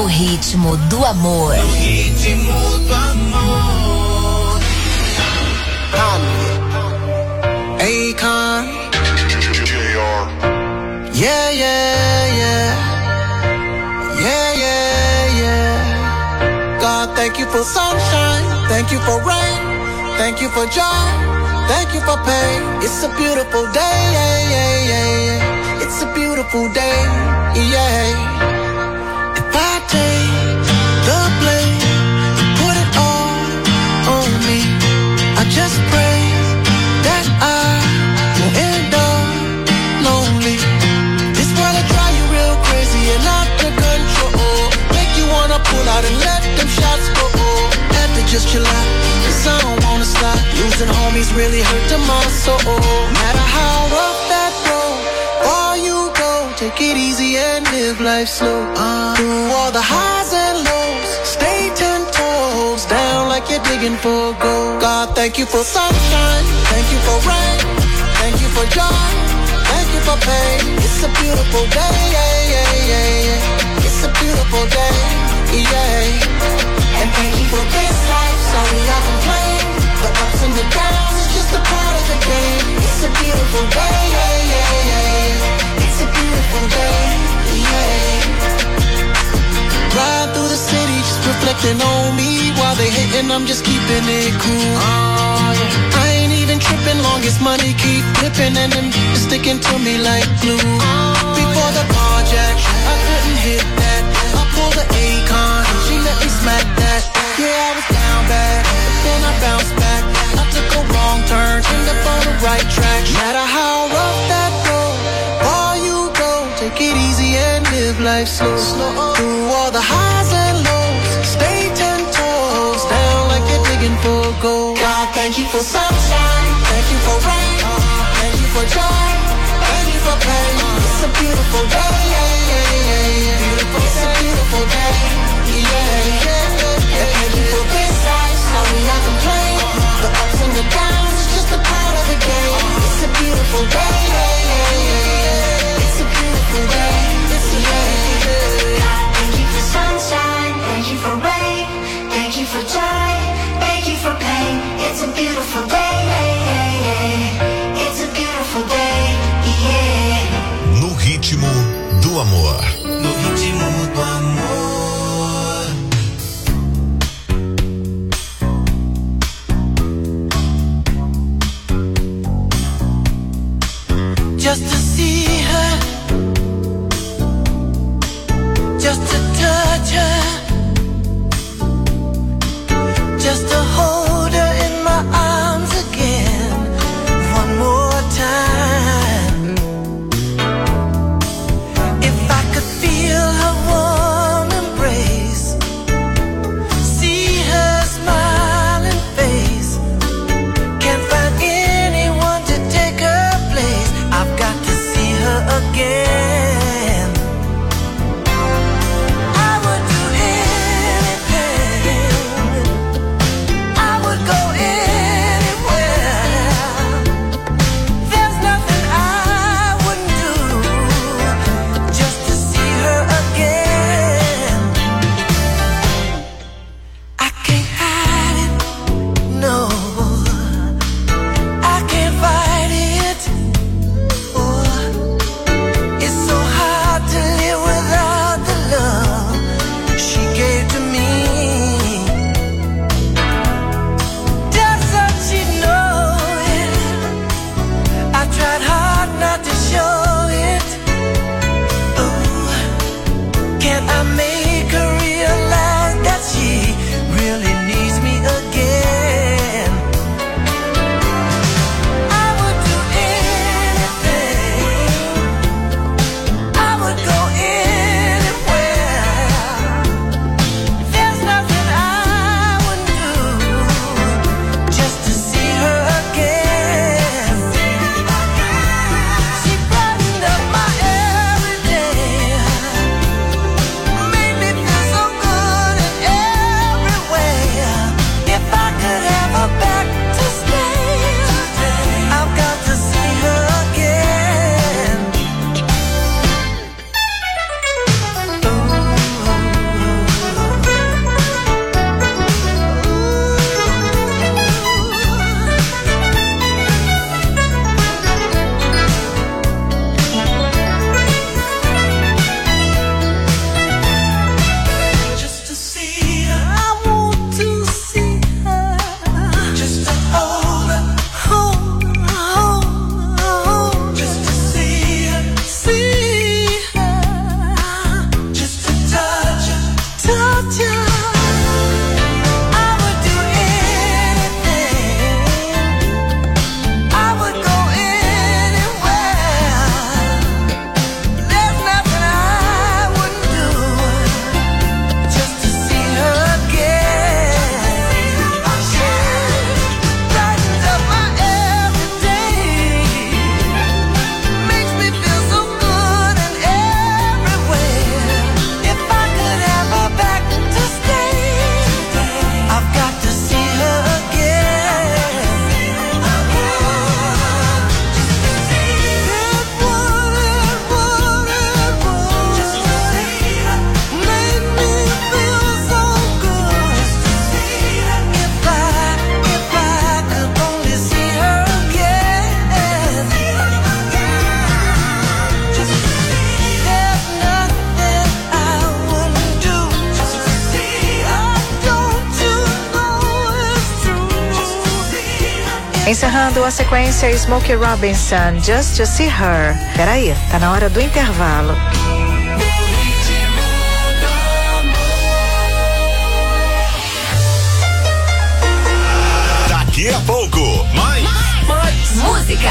ritmo do amor. No ritmo do amor. Akon. Yeah, yeah, yeah. Yeah, yeah, yeah. God, thank you for sunshine. Thank you for rain. Thank you for joy. Thank you for pain. It's a beautiful day, yeah, yeah, yeah, yeah. It's a beautiful day, yeah. If I take the blame, put it all on me. I just pray that I won't end up lonely. This world will drive you real crazy and out of control. Make you wanna pull out and let them shots go. Had to just chill out, 'cause I don't wanna stop. Losing homies really hurt to my soul. Matter how rough that road, far you go, take it easy and live life slow. Through all the highs and lows, stay 10 toes down like you're digging for gold. God, thank you for sunshine, thank you for rain, thank you for joy, thank you for pain. It's a beautiful day, yeah, yeah, yeah, yeah. It's a beautiful day, yeah. And thank you for this life, sorry I complain. The ups and the downs, it's just a part of the game. It's a beautiful day, yeah, yeah, yeah. It's a beautiful day, yeah. Ride through the city, just reflecting on me. While they hating, I'm just keeping it cool. I ain't even tripping, long as money keep flipping and them sticking to me like glue. Before the carjack, I couldn't hit that. I pulled the Akon, she let me smack that. Yeah, I was down bad, but then I bounced back. I took a wrong turn, ended up on the right track. No matter how rough that road, far you go, take it easy and live life slow. Through all the highs and lows, stay 10 toes down like you're digging for gold. God, thank you for sunshine, thank you for rain, thank you for joy, thank you for pain. It's a beautiful day, yeah, yeah, yeah, yeah. It's a beautiful day, yeah, yeah. And thank you for this life, sorry I complain. The ups and the downs, it's just a part of the game. It's a beautiful day, yeah, yeah, yeah. It's a beautiful day, it's a Thank you for sunshine, thank you for rain, thank you for joy, thank you for pain. It's a beautiful day, it's a beautiful day, yeah. No ritmo do amor. No ritmo do amor. Encerrando a sequência, Smokey Robinson, Just to See Her. Peraí, tá na hora do intervalo. Daqui a pouco, mais música.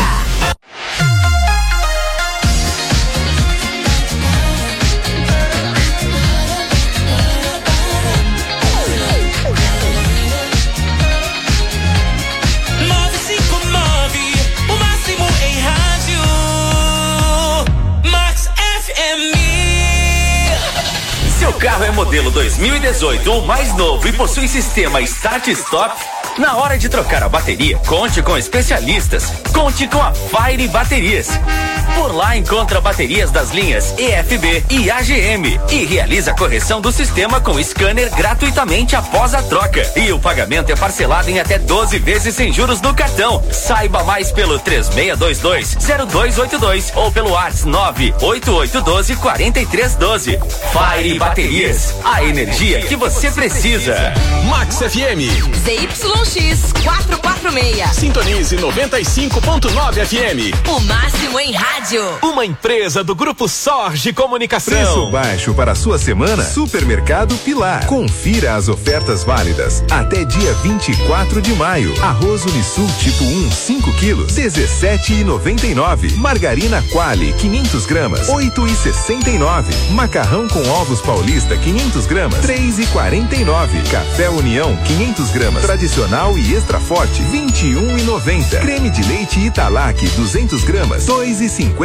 Seu carro é modelo 2018 ou mais novo e possui sistema Start-Stop? Na hora de trocar a bateria, conte com especialistas. Conte com a Fire Baterias. Por lá encontra baterias das linhas EFB e AGM e realiza a correção do sistema com scanner gratuitamente após a troca. E o pagamento é parcelado em até 12 vezes sem juros no cartão. Saiba mais pelo 3622-0282 ou pelo WhatsApp 98812-4312. Fire Baterias, a energia que você precisa. Max FM. ZYX 446. Sintonize 95.9 FM. O máximo em rádio. Uma empresa do Grupo Sorge Comunicação. Preço baixo para a sua semana? Supermercado Pilar. Confira as ofertas válidas até dia 24 de maio. Arroz Unisul tipo 1, 5 quilos, 17,99. Margarina Qualy, 500 gramas, 8,69. Macarrão com ovos paulista, 500 gramas, 3,49. Café União, 500 gramas, tradicional e extra forte, 21,90. Creme de leite Italac, 200 gramas, 2,59.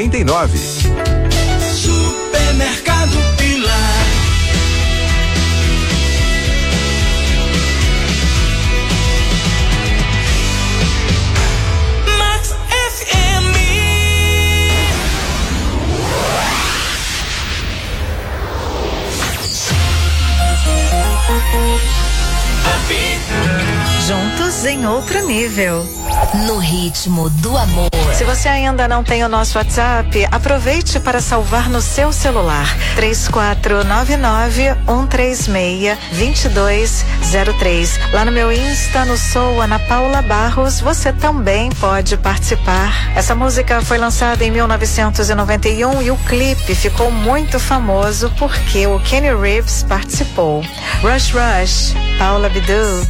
Supermercado Pilar. Max FM. Juntos em outro nível. No ritmo do amor. Se você ainda não tem o nosso WhatsApp, aproveite para salvar no seu celular. 3499-136-2203. Lá no meu Insta, no Sou Ana Paula Barros, você também pode participar. Essa música foi lançada em 1991 e o clipe ficou muito famoso porque o Kenny Reeves participou. Rush Rush, Paula Abdul.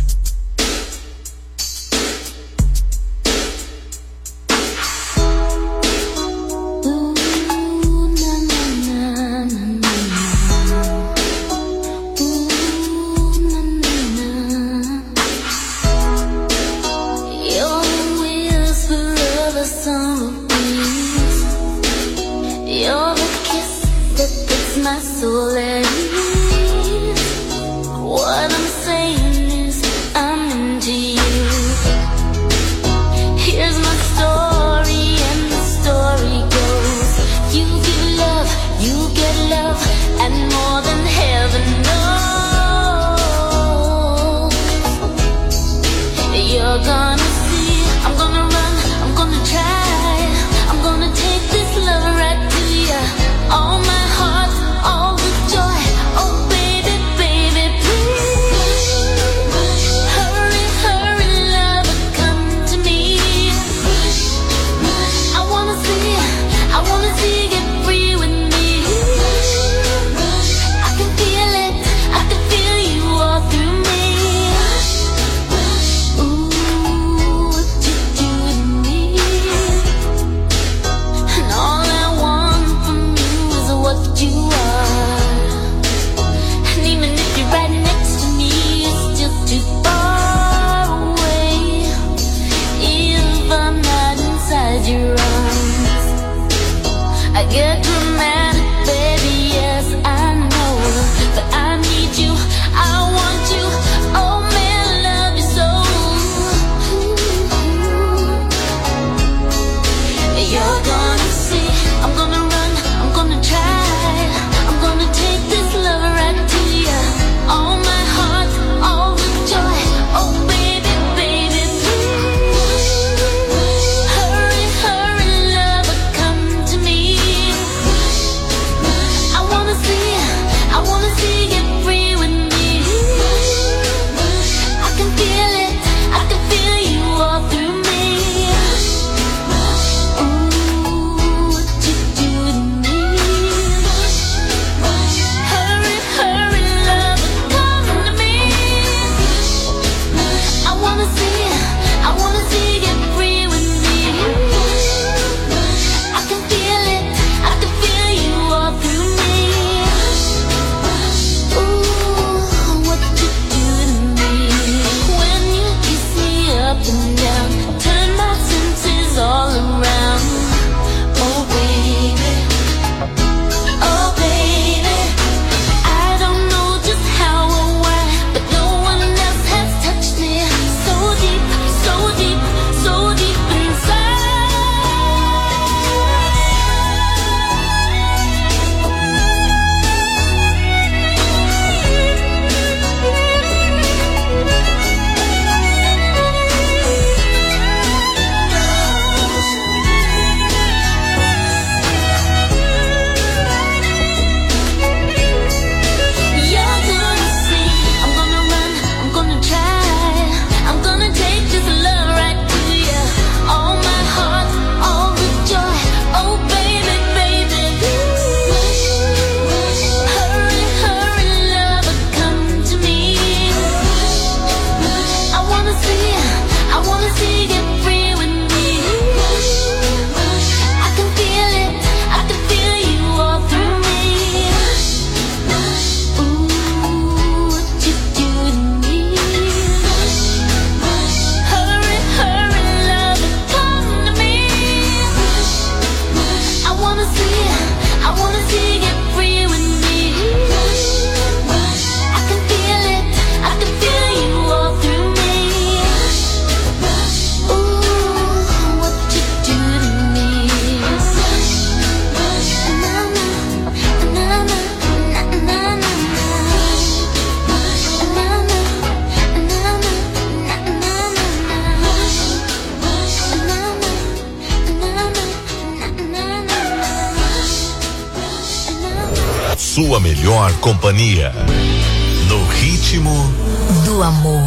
sua melhor companhia. No ritmo do amor.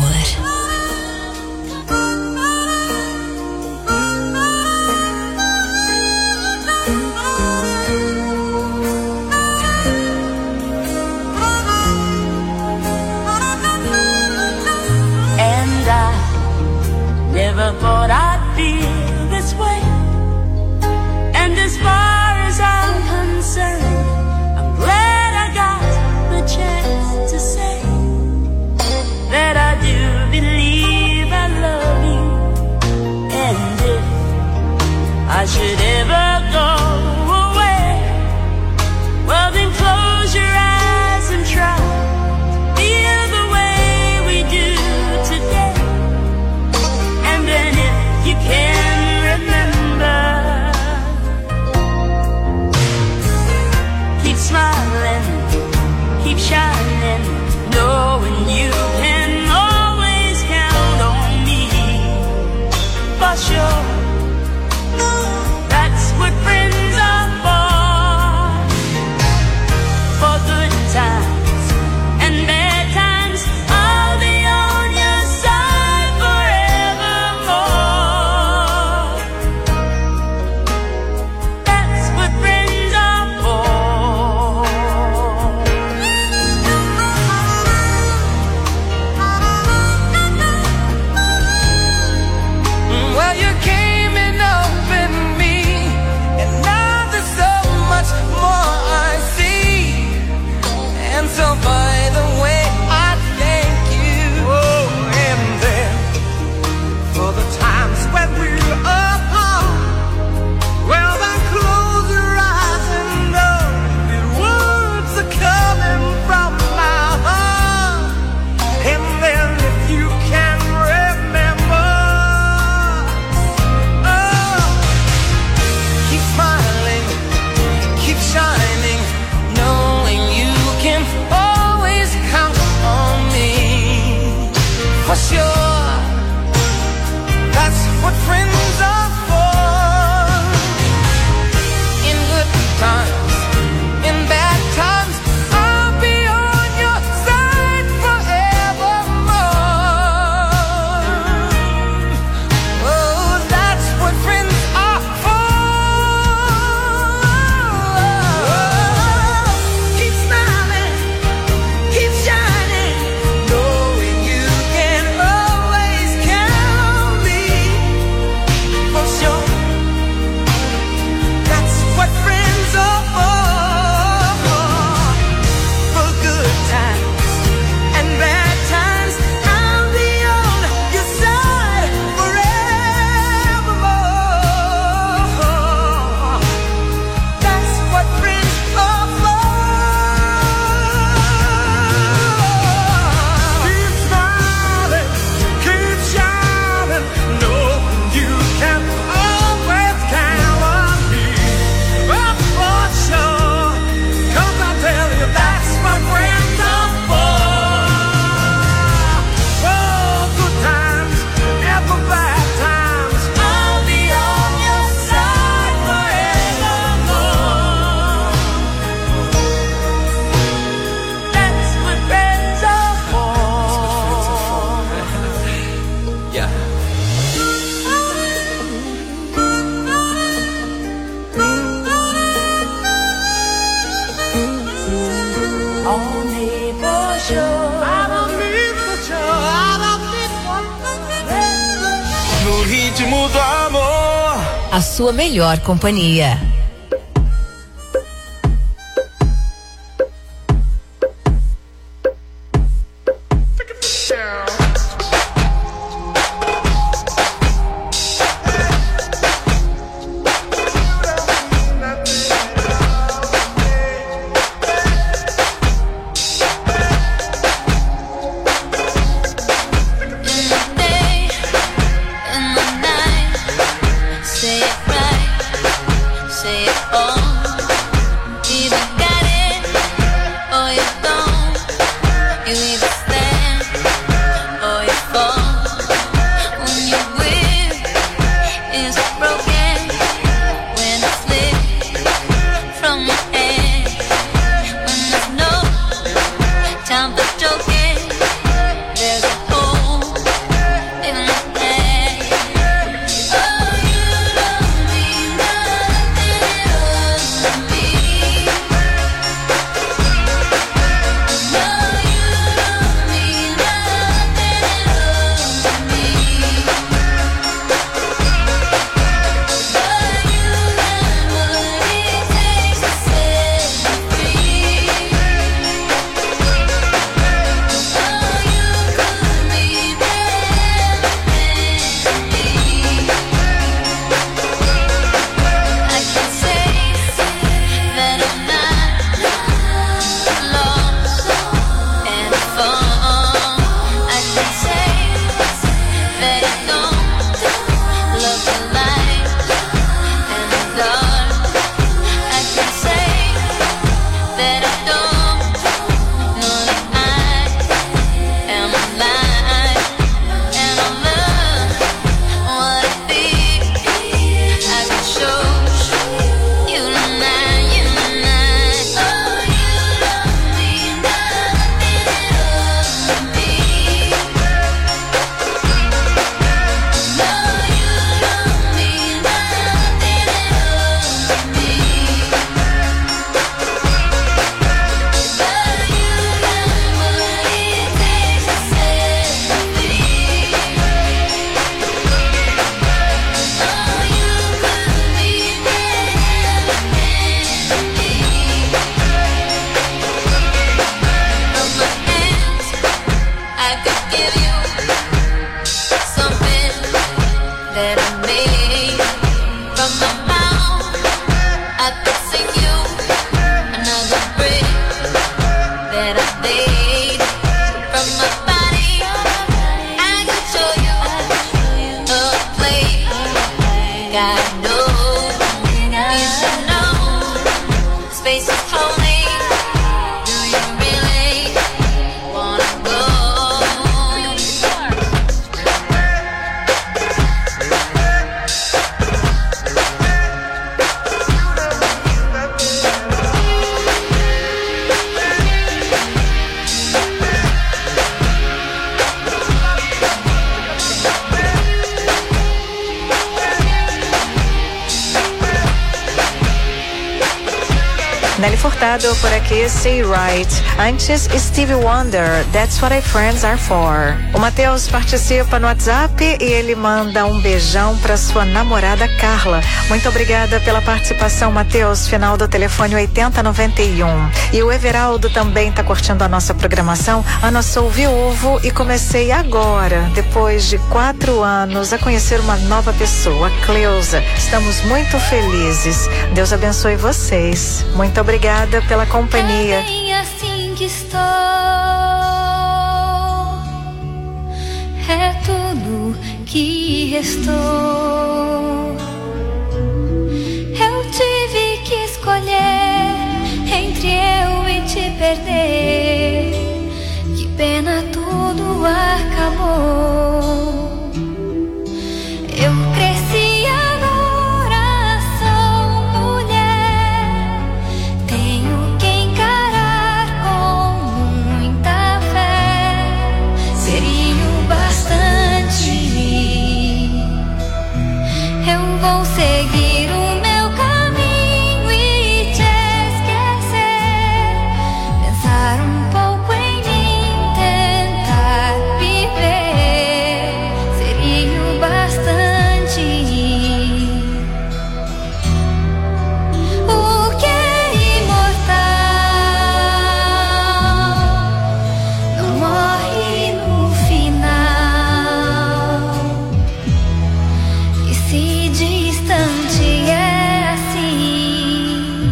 And I never thought I'd feel this way. And as far as I'm concerned, I'm glad I got the chance to say that I do believe I love you. And if I should ever go away, well then close your eyes and try to feel the way we do today. And then if you can remember, keep smiling, keep shining, knowing you can always count on me. For sure, that's what friends are for good times and bad times. I'll be on your side forevermore. That's what friends are for. Well, you came and opened me, and now there's so much more I see. And so by the way, I thank you. Oh, and then for the times when we're apart, well then close your eyes and know the words are coming from my heart. And then if you can remember, oh, keep smiling, keep shining, knowing you can always count on me. For sure, that's what friends are for. In good times, in bad times, I'll be on your side forevermore. Oh, that's what friends are for. Keep smiling, keep shining, knowing you can always count on me. For sure, that's what friends are for. For good times and bad times, I'll be on your side forevermore. That's what friends are for. Keep smiling, keep shining, knowing you can always count on me. Oh, for sure, 'cause I tell you that's what friends are for. For good times and for bad times, I'll be on your side forevermore. That's what friends are for. Yeah. Only for sure. I don't need for sure. I don't need one. No ritmo do amor. A sua melhor companhia. In the night, say it right, say Nelly Furtado por aqui, Say Right. Antes, Stevie Wonder, That's What Friends Are For. O Matheus participa no WhatsApp e ele manda um beijão para sua namorada Carla. Muito obrigada pela participação, Matheus. Final do telefone 8091. E o Everaldo também está curtindo a nossa programação. Ana, sou viúvo e comecei agora, depois de 4 anos, a conhecer uma nova pessoa, Cleusa. Estamos muito felizes. Deus abençoe vocês. Muito obrigada pela companhia. É bem assim que estou. É tudo que restou. Eu tive que escolher entre eu e te perder. Que pena, tudo acabou. Eu cresci, agora sou mulher. Tenho que encarar com muita fé. Seria o bastante. Eu vou seguir o meu caminho e te esquecer. Pensar um pouco em mim, tentar viver. Seria o bastante. O que é imortal não morre no final. E se distante é assim,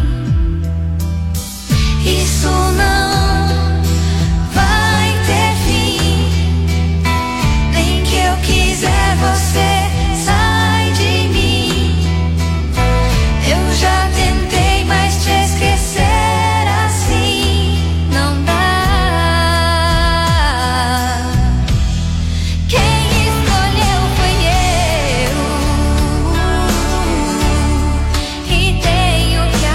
isso não vai ter fim. Nem que eu quiser, você sai de mim. Eu já tentei, mas te esquecer assim não dá. Quem escolheu foi eu, e tenho que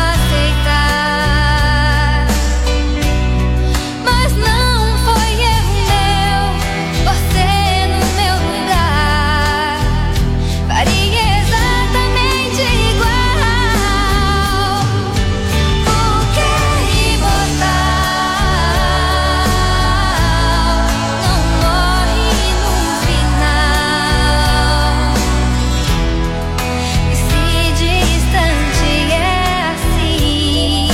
aceitar. Mas não foi erro meu, você no meu lugar faria exatamente igual. O que é imortal não morre no final. E se distante é assim,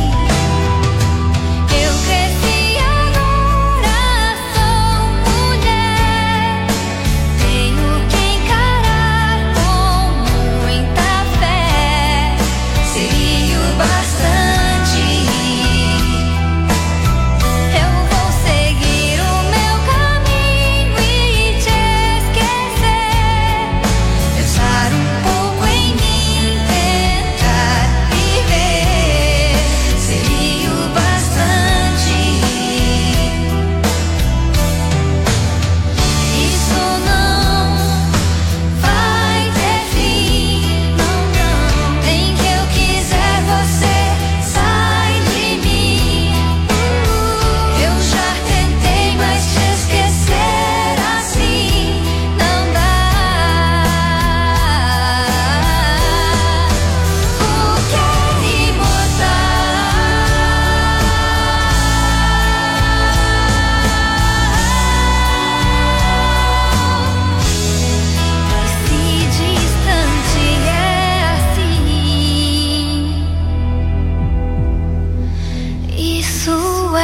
eu cresci, agora sou mulher. Tenho que encarar com muita fé. Seria o bastante. Eu vou seguir o meu caminho e te esquecer. Pensar um pouco em mim, tentar viver. Seria o bastante. Isso não vai ter fim, não, não. Nem que eu quiser, você sai de mim. Eu já tentei, mas te esquecer assim não dá. O que é imortal. E se distante é assim, isso é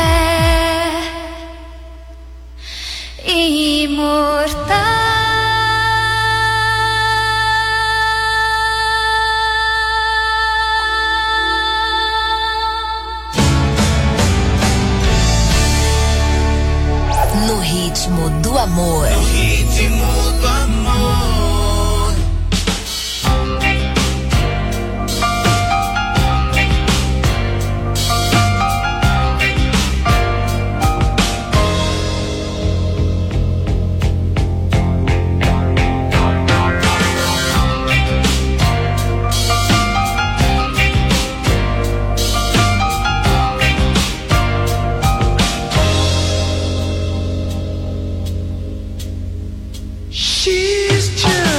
imortal. No ritmo do amor. Ritmo do amor. She's just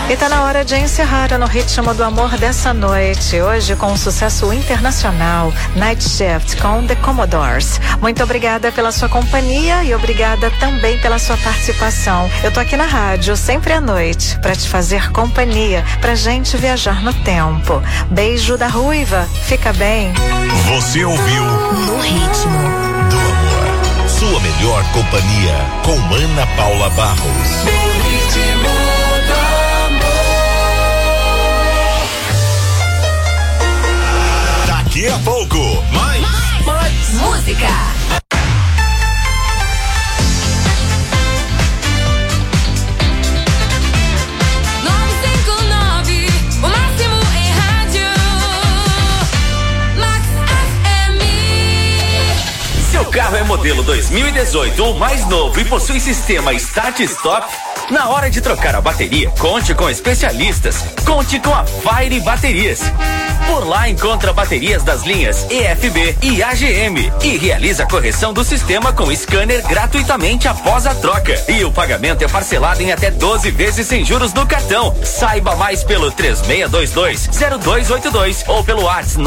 E tá na hora de encerrar No Ritmo do Amor dessa noite. Hoje com um sucesso internacional, Night Shift com The Commodores. Muito obrigada pela sua companhia e obrigada também pela sua participação. Eu tô aqui na rádio, sempre à noite, pra te fazer companhia, pra gente viajar no tempo. Beijo da Ruiva, fica bem. Você ouviu No Ritmo do Amor. Sua melhor companhia com Ana Paula Barros. No ritmo do amor. Daqui a pouco, mais música. Seu carro é modelo 2018 ou mais novo e possui sistema Start Stop? Na hora de trocar a bateria, conte com especialistas. Conte com a Fire Baterias. Por lá encontra baterias das linhas EFB e AGM e realiza a correção do sistema com scanner gratuitamente após a troca. E o pagamento é parcelado em até 12 vezes sem juros no cartão. Saiba mais pelo 3622-0282 ou pelo WhatsApp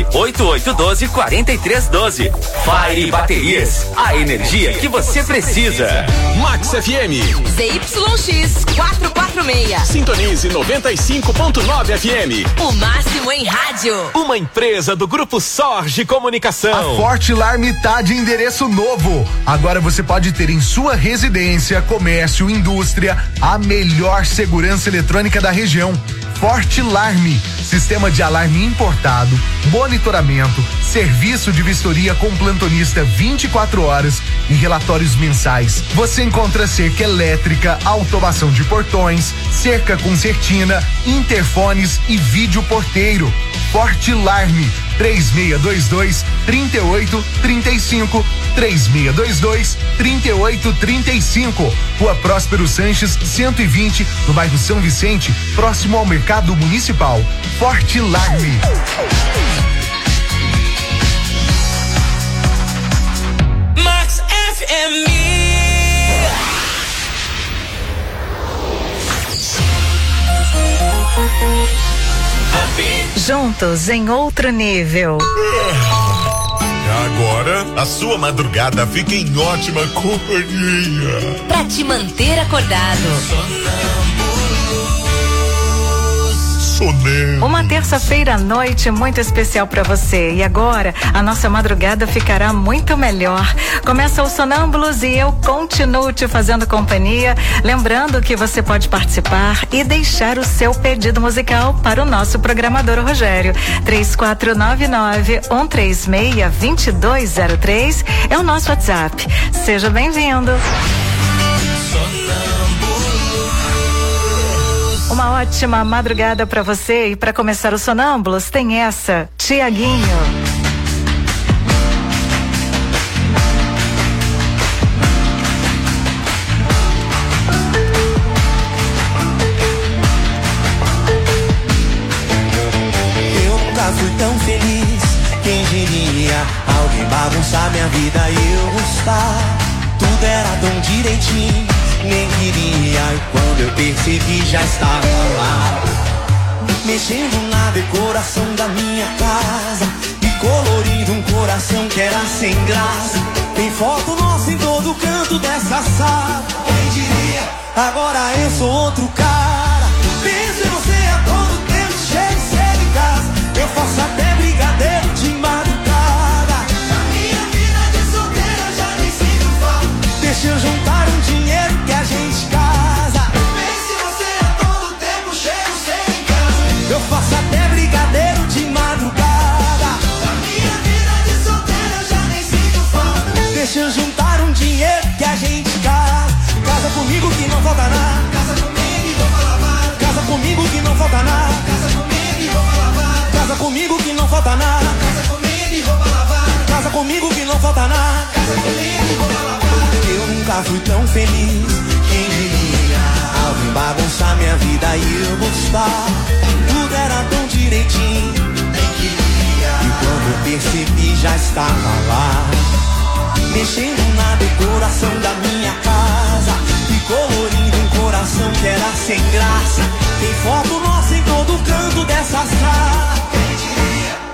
98812-4312. Fire Baterias, a energia que você precisa. Max FM. ZYX 446. Sintonize 95.9 FM. O máximo em rádio. Uma empresa do Grupo Sorge Comunicação. A Forte Alarme tá de endereço novo. Agora você pode ter em sua residência, comércio, indústria, a melhor segurança eletrônica da região. Forte Alarme, sistema de alarme importado, monitoramento, serviço de vistoria com plantonista 24 horas e relatórios mensais. Você encontra cerca elétrica, automação de portões, cerca concertina, interfones e vídeo porteiro. Forte Alarme, 3622-3835, 3622-3835. Rua Próspero Sanches, 120, no bairro São Vicente, próximo ao Mercado Municipal. Forte Alarme. Max FM. Juntos em outro nível. Agora, a sua madrugada fica em ótima companhia. Pra te manter acordado. Uma terça-feira à noite muito especial para você. E agora a nossa madrugada ficará muito melhor. Começa o Sonâmbulos e eu continuo te fazendo companhia. Lembrando que você pode participar e deixar o seu pedido musical para o nosso programador Rogério. 3499-136-2203 é o nosso WhatsApp. Seja bem-vindo. Uma ótima madrugada pra você e pra começar o Sonâmbulos tem essa, Tiaguinho. Eu nunca fui tão feliz, quem diria, alguém bagunçar minha vida e eu gostar. Tudo era tão direitinho, nem queria, e quando eu percebi já estava lá, mexendo na decoração da minha casa e colorindo um coração que era sem graça. Tem foto nossa em todo canto dessa sala, quem diria, agora eu sou outro cara. Penso em você a todo tempo, cheio de cedo em casa, eu faço até brigadeiro de madrugada. Na minha vida de solteira já nem sinto falta, deixa eu juntar um dinheiro que a gente casa. Pense você a todo tempo, cheio sem em casa, eu faço até brigadeiro de madrugada. Na minha vida de solteira já nem sinto falta, deixa eu juntar um dinheiro que a gente casa. Casa comigo que não falta nada, casa comigo e roupa lavada, casa comigo que não falta nada, casa comigo e roupa lavada, casa comigo que não falta nada, casa comigo e roupa lavada, casa comigo que não falta nada, casa comigo e roupa lavada. Eu nunca fui tão feliz, quem diria, alguém bagunçar minha vida e eu gostar. Tudo era tão direitinho, nem queria, e quando eu percebi já estava lá, mexendo na decoração da minha casa e colorindo um coração que era sem graça. Tem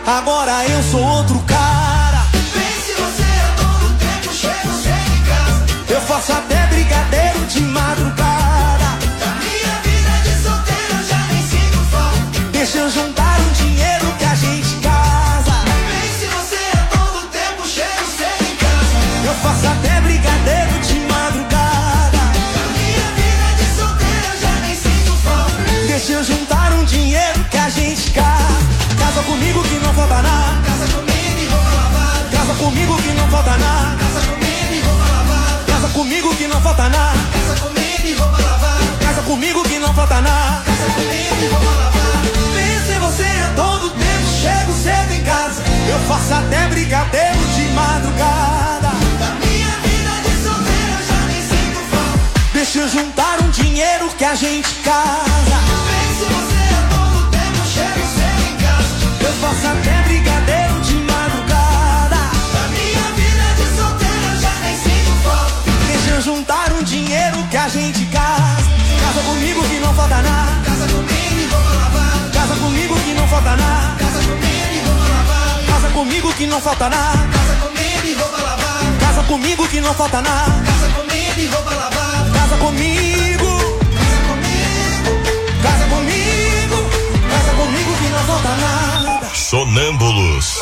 agora eu sou outro cara. Pense você a todo tempo, chego cedo em casa. Eu faço até brigadeiro de madrugada. Da minha vida de solteiro eu já nem sinto falta. Deixa eu juntar um dinheiro que a gente casa. Pense você a todo tempo, chego cedo em casa. Eu faço até brigadeiro de madrugada. Da minha vida de solteiro eu já nem sinto falta. Deixa eu juntar um dinheiro que a gente casa. Casa comigo que não falta nada. Casa comigo e roupa lavada. Casa comigo que não falta nada. Casa comigo e roupa lavada. Casa comigo que não falta nada. Casa comigo e roupa lavada. Casa comigo que não falta nada. Casa comigo e roupa lavada. Pense você a todo tempo, chego cedo em casa. Eu faço até brigadeiro de madrugada. Da minha vida de solteiro eu já nem sinto falta. Deixa eu juntar um dinheiro que a gente casa. Pense você a todo tempo, chego cedo em casa. Eu faço até brigadeiro de madrugada. Da minha vida de solteiro eu já nem sinto falta. Deixa eu juntar um dinheiro que a gente casa. Casa comigo que não falta nada. Casa comigo e roupa lavada. Casa comigo que não falta nada. Casa comigo e roupa lavada. Casa comigo que não falta nada. Casa comigo e roupa lavada. Casa comigo que não falta nada. Casa comigo e roupa lavada. Casa comigo. Casa comigo. Casa comigo. Casa comigo que não falta nada. Sonâmbulos.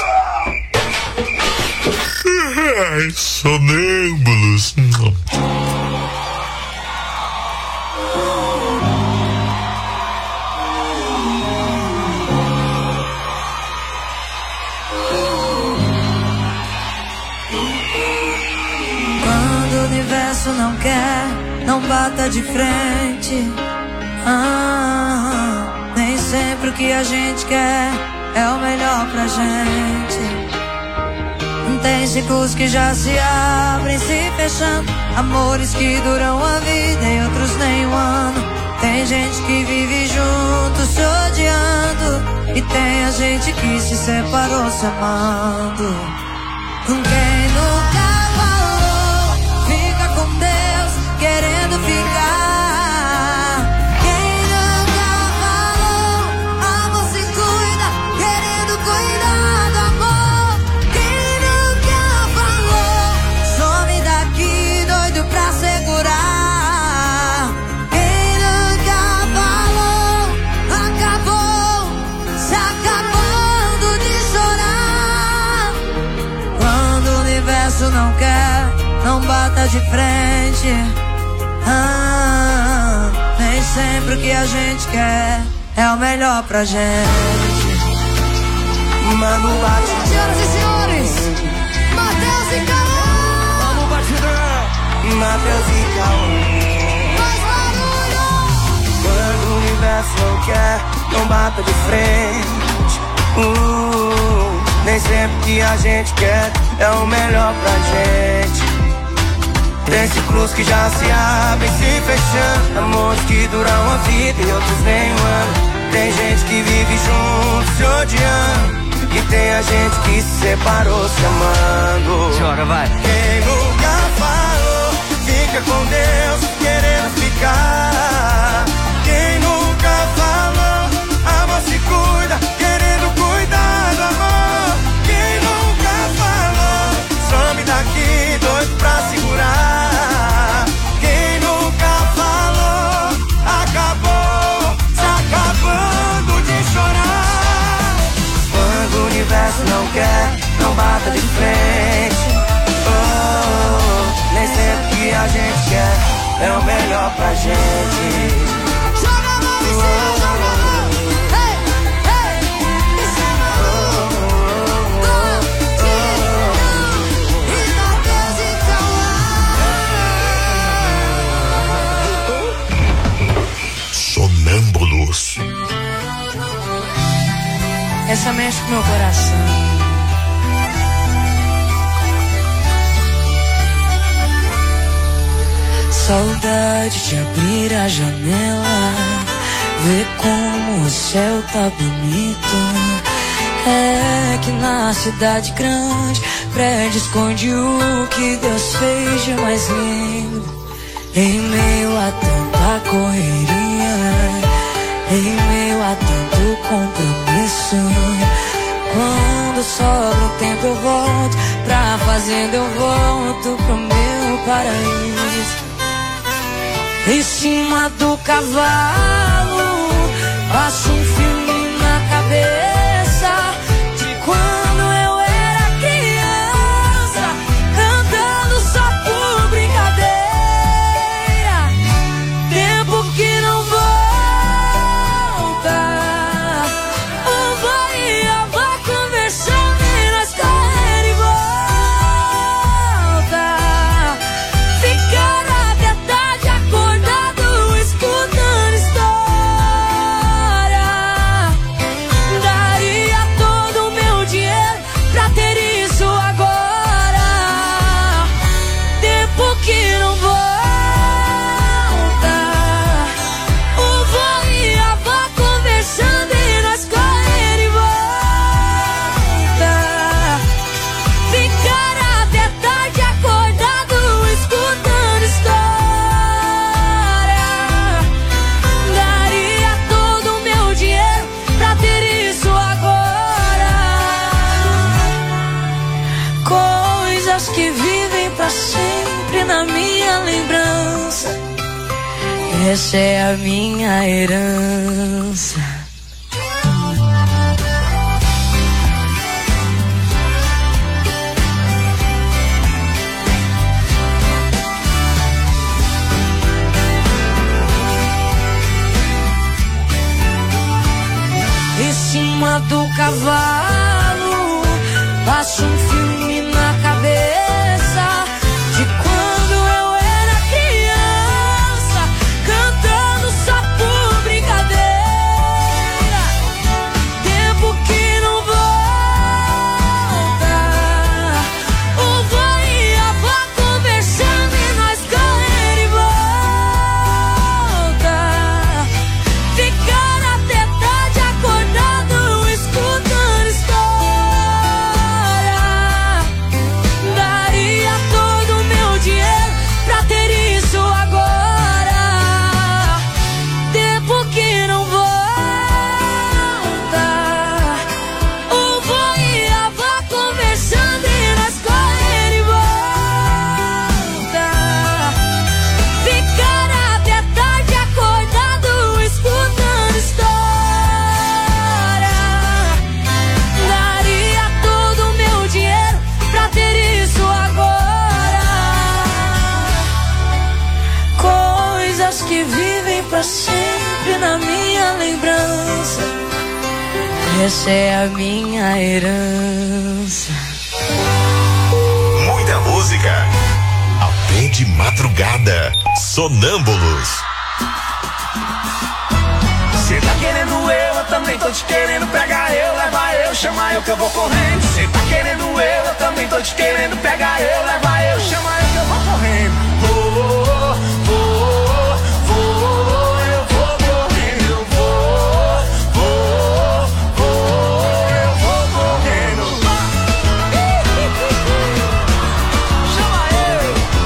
Sonâmbulos. Quando o universo não quer, não bata de frente. Nem sempre o que a gente quer é o melhor pra gente. Tem ciclos que já se abrem, se fechando. Amores que duram a vida e outros nem um ano. Tem gente que vive junto, se odiando. E tem a gente que se separou se amando. Com quem nunca falou, fica com Deus, querendo ficar. Quem nunca falou, amor se cuida, querendo cuidar do amor. Quem nunca falou, some daqui, doido pra segurar. Quem nunca falou, acabou, se acabando de chorar. Quando o universo não quer, não bata de frente. Nem sempre o que a gente quer é o melhor pra gente. Mano, bate. Senhoras e senhores, Matheus e Cauã. Mano, batidão. Matheus e Cauã. Mais barulho. Quando o universo não quer, não bata de frente. Nem sempre o que a gente quer é o melhor pra gente. Tem ciclos que já se abrem, se fechando. Amores que duram a vida e outros nem um ano. Tem gente que vive junto, se odiando. E tem a gente que se separou se amando. Chora, vai. Quem nunca falou, fica com Deus, querendo ficar. Quem nunca falou, amor se cuida, querendo cuidar do amor. Quem nunca falou, some daqui, doido pra segurar. Quem nunca falou, acabou, se acabando de chorar. Quando o universo não quer, não bata de frente. Nem sempre o que a gente quer é o melhor pra gente. Joga a mão em cima, joga a mão. Ei, ei, em cima. E Matheus e Cauã. Sonâmbulos. Essa mexe com meu coração. Saudade de abrir a janela, ver como o céu tá bonito. É que na cidade grande, prédio esconde o que Deus fez de mais lindo. Em meio a tanta correria, em meio a tanto compromisso, quando sobra um tempo eu volto pra fazenda, eu volto pro meu paraíso. Em cima do cavalo, passo um filme na cabeça de quando eu era criança, cantando só por brincadeira. Tempo que não volta. O vô e a avó conversando e nós correndo e volta. Ficar até tarde acordado escutando história. Daria todo o meu dinheiro pra ter isso agora. Tempo que não volta. O vô e a avó conversando e nós correndo e volta. Ficar até tarde acordado escutando história. Daria todo o meu dinheiro pra ter isso agora. Coisas que vivem pra sempre na minha lembrança. Essa é a minha herança. Em cima do cavalo, passo um filme na cabeça de quando eu era criança, cantando só por brincadeira. Tempo que não volta. O vô e a avó conversando e nós correndo e volta. Ficar até tarde acordado escutando história. Daria todo o meu dinheiro pra ter isso agora. Tempo que não volta. O vô e a avó conversando e nós correndo e volta. Ficar até tarde acordado escutando história. Daria todo o meu dinheiro pra ter isso agora. Coisas que vivem pra sempre na minha lembrança. Essa é a minha herança. Muita música. Até de madrugada. Sonâmbulos. Cê tá querendo eu também tô te querendo. Pega eu, leva eu, chama eu que eu vou correndo. Cê tá querendo eu também tô te querendo. Pega eu, leva eu, chama eu que eu vou correndo. Vou, eu vou correndo. Eu vou correndo. Chama eu.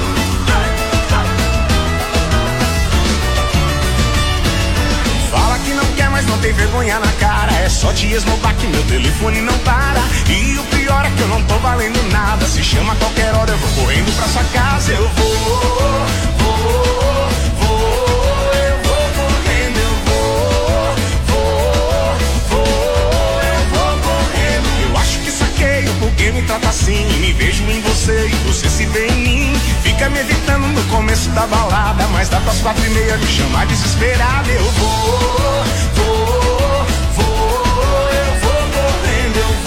Fala que não quer, mas não tem vergonha na cara. É só te esnobar que meu telefone não para. E o pior é que eu não tô valendo nada. Se chama a qualquer hora eu vou correndo pra sua casa. Eu vou correndo. Eu vou correndo. Eu acho que saqueio porque me trata assim. Me vejo em você e você se vê em mim. Fica me evitando no começo da balada, mas dá pras 4:30 me chamar desesperado. Eu vou correndo. Eu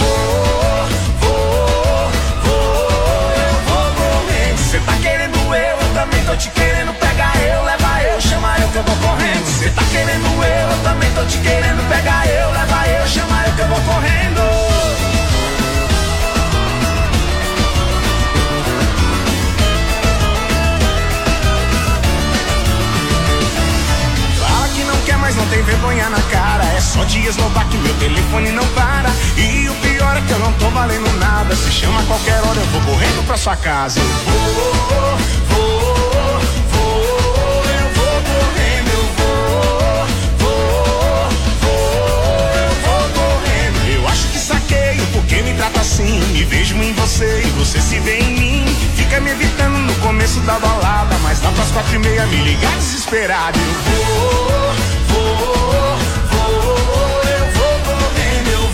vou correndo. Cê tá querendo eu também tô te querendo. Pega eu, leva eu, chama eu que eu vou correndo. Cê tá querendo eu também tô te querendo. Pega eu, leva eu, chama eu que eu vou correndo. Mas não tem vergonha na cara. É só te esnobar que meu telefone não para. E o pior é que eu não tô valendo nada. Se chama a qualquer hora eu vou correndo pra sua casa. Eu vou correndo. Eu vou correndo. Eu acho que saqueio porque me trata vejo em você e você se vê em mim. Fica me evitando no começo da balada, mas lá pras 4:30 me ligar desesperado. Eu vou correndo, eu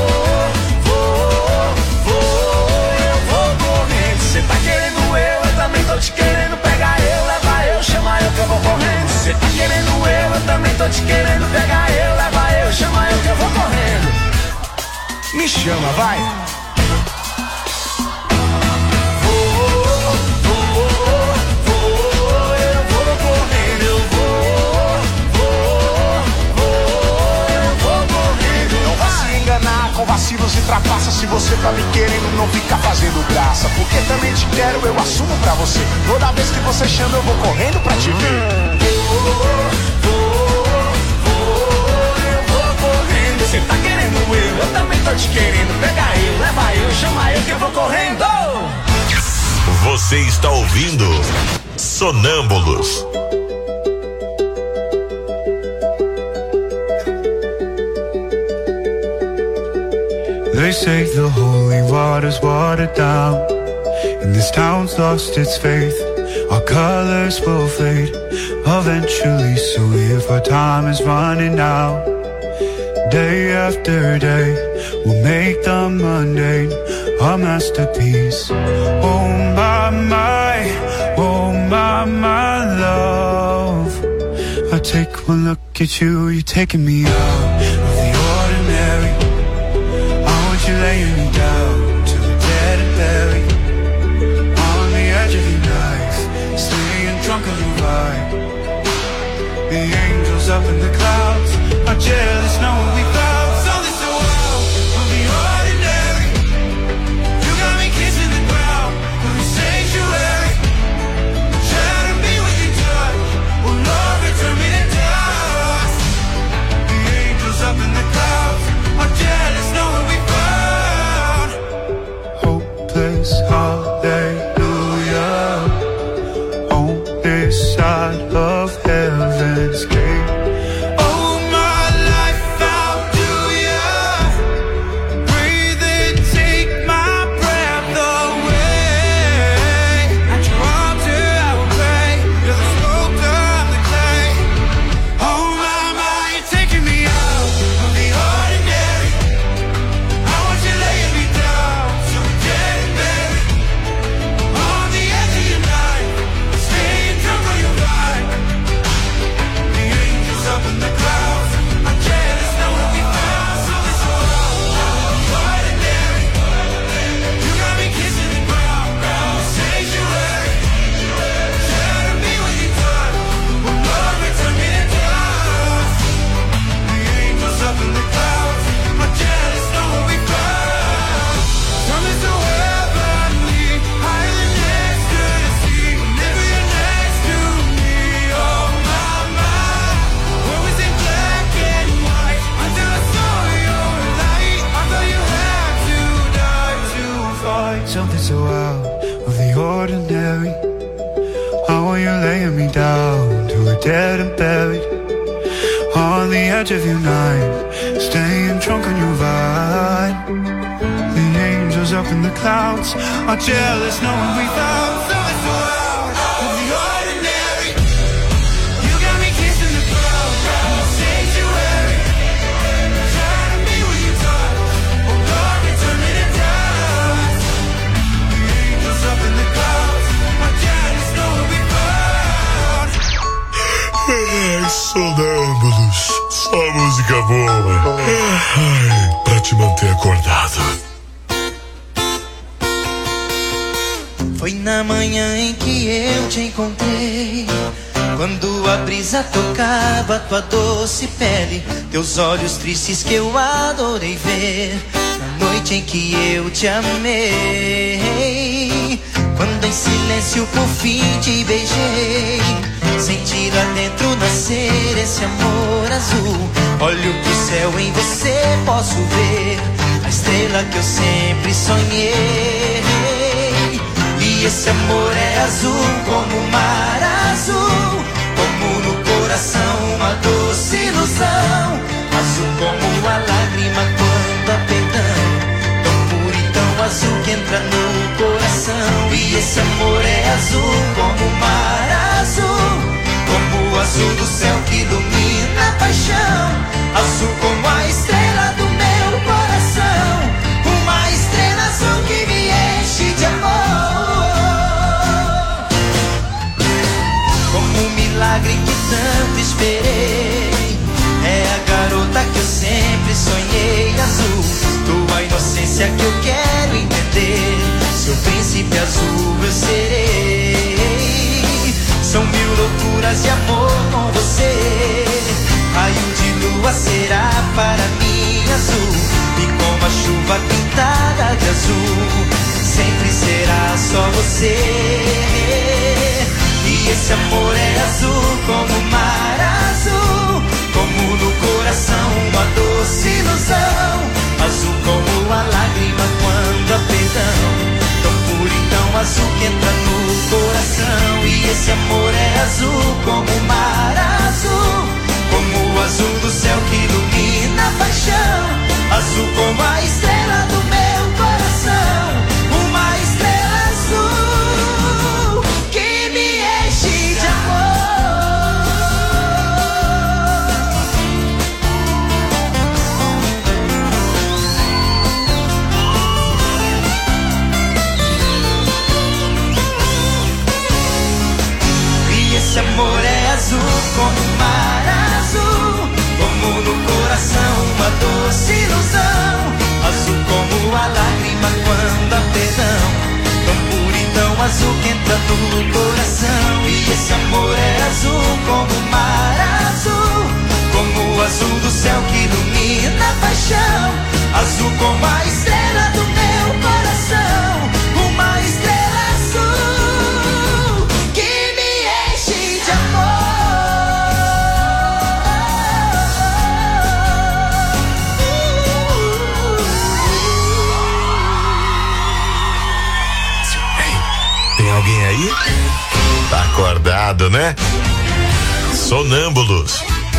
vou correndo. Cê tá querendo eu também tô te querendo. Pega eu, leva eu, chama eu que eu vou correndo. Cê tá querendo eu também tô te querendo. Pega eu, leva eu, chama eu que eu vou correndo. Me chama, vai. Com vacilos e trapaça. Se você tá me querendo, não fica fazendo graça. Porque também te quero, eu assumo pra você. Toda vez que você chama, eu vou correndo pra te ver. Eu vou correndo. Você tá querendo eu também tô te querendo. Pega eu, leva eu, chama eu que eu vou correndo. Você está ouvindo Sonâmbulos. They say the holy water's watered down, and this town's lost its faith. Our colors will fade eventually, so if our time is running out, day after day, we'll make the mundane a masterpiece. Oh my love, I take one look at you, you're taking me out of the ordinary. You're laying me down to the dead and buried on the edge of your knife, staying drunk on your ride. The angels up in the clouds are jealous knowing we found something so wild of the ordinary. You got me kissing the ground of the sanctuary. Shatter me with your touch, oh Lord, return me to dust. The angels up in the clouds are jealous knowing we hallelujah on this side of heaven's gate. Oh my life, how do ya breathe and take my breath away? At your altar I will pray, you're the sculptor, I'm the clay. Oh my, you're taking me out of the ordinary. I want you laying me down so dead and buried on the edge of your night, staying drunk on your ride. The angels up in the clouds are jealous knowing we found something so ordinary. You got me kissing the ground, sanctuary. Shatter me with your touch, oh Lord, return me to dust. The angels up in the clouds are jealous knowing we found something so heavenly, higher than ecstasy. Never you're next to me, oh my. What was in black and white until I saw your light? I thought you had to die to fight something so out of the ordinary. How are you laying me down to a dead and buried on the edge of your night, staying drunk on your ride. The angels up in the clouds are jealous knowing we found something so out of the ordinary. You got me kissing the ground, sanctuary. Shatter me with your touch, oh Lord, return me to dust. The angels up in the clouds are jealous knowing we found. Sonâmbulos, só música boa. Ai, pra te manter acordado. Foi na manhã em que eu te encontrei, quando a brisa tocava tua doce pele, teus olhos tristes que eu adorei ver, na noite em que eu te amei, quando em silêncio por fim te beijei, senti lá dentro nascer esse amor azul. Olho pro céu, em você posso ver a estrela que eu sempre sonhei. E esse amor é azul como o mar azul, como no coração uma doce ilusão, azul como a lágrima quando há perdão, tão puro e tão azul que entra no coração. E esse amor é azul como o mar azul, como o azul do céu que ilumina a paixão. Azul como a estrela do meu coração, uma estrela azul que me enche de amor. Como um milagre que tanto esperei, é a garota que eu sempre sonhei. Azul, tua inocência que eu quero entender. Seu príncipe azul eu serei. São 1000 loucuras de amor com você. Raio de lua será para mim azul, e como a chuva pintada de azul, sempre será só você. E esse amor é azul como o mar azul, como no coração uma doce ilusão. Azul como a lágrima quando há perdão, tão puro e tão azul que entra no coração. E esse amor é azul como o mar azul, como o azul do céu que ilumina a paixão. Azul como a estrela do meu coração, uma estrela azul que me enche de amor. E esse amor é azul como o mar azul, como no coração uma doce ilusão. Azul como a lágrima quando há perdão, tão puro e tão azul que entra no coração. E esse amor é azul como o mar azul, como o azul do céu que ilumina a paixão. Azul como a estrela do meu coração, uma estrela azul que me enche de amor. Tem alguém aí? Tá acordado, né? Sonâmbulos.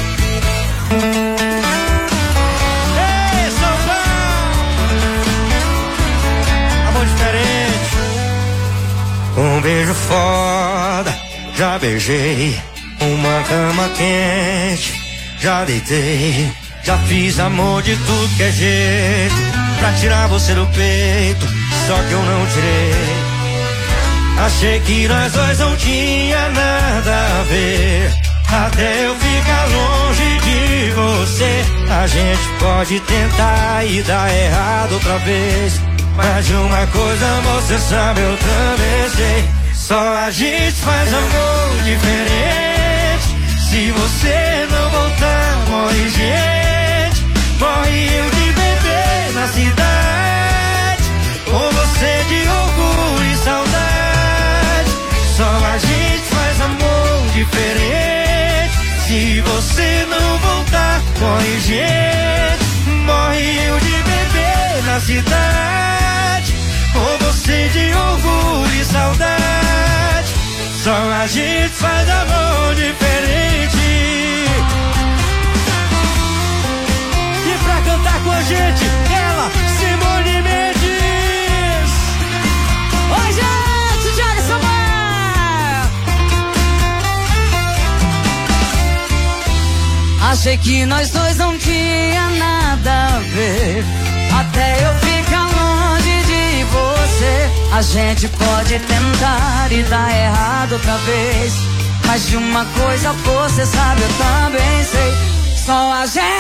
Ei, São Paulo! Amor diferente. Um beijo foda, já beijei. Uma cama quente, já deitei. Já fiz amor de tudo que é jeito, pra tirar você do peito, só que eu não tirei. Achei que nós dois não tinha nada a ver, até eu ficar longe de você. A gente pode tentar e dar errado outra vez, mas de uma coisa você sabe, eu também sei. Só a gente faz amor diferente. Se você não voltar, morre gente. Morre eu de bebê na cidade, com você de orgulho e saudade. Só a gente faz amor diferente. Se você não voltar, morre gente. Morre eu de bebê na cidade, com você de orgulho e saudade. Só a gente faz amor diferente. E pra cantar com a gente, ela, Simone Mendes. Oi, gente, Diário Samuel. Achei que nós dois não tinha nada a ver, até eu ficar longe de você. A gente pode tentar e dar errado outra vez, mas de uma coisa você sabe, eu também sei. Só a gente